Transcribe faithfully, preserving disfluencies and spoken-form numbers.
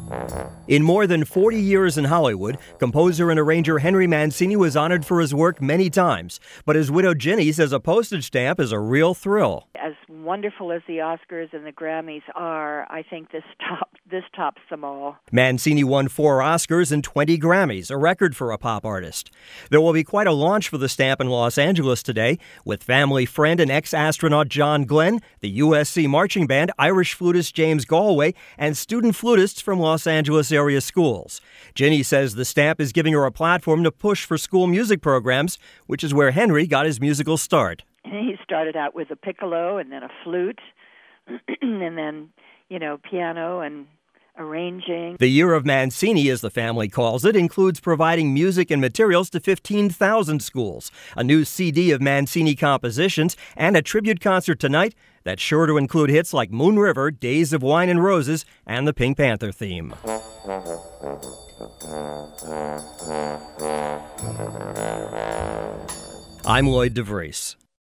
In more than forty years in Hollywood, composer and arranger Henry Mancini was honored for his work many times. But his widow Ginny says a postage stamp is a real thrill. As wonderful as the Oscars and the Grammys are, I think this top this tops them all. Mancini won four Oscars and twenty Grammys, a record for a pop artist. There will be quite a launch for the stamp in Los Angeles today, with family friend and ex-astronaut John Glenn, the U S C Marching Band, Irish flutist James Galway, and student flutists from Los Angeles area schools. Ginny says the stamp is giving her a platform to push for school music programs, which is where Henry got his musical start. He started out with a piccolo and then a flute and then, you know, piano and arranging. The Year of Mancini, as the family calls it, includes providing music and materials to fifteen thousand schools, a new C D of Mancini compositions, and a tribute concert tonight that's sure to include hits like Moon River, Days of Wine and Roses, and the Pink Panther theme. I'm Lloyd DeVries.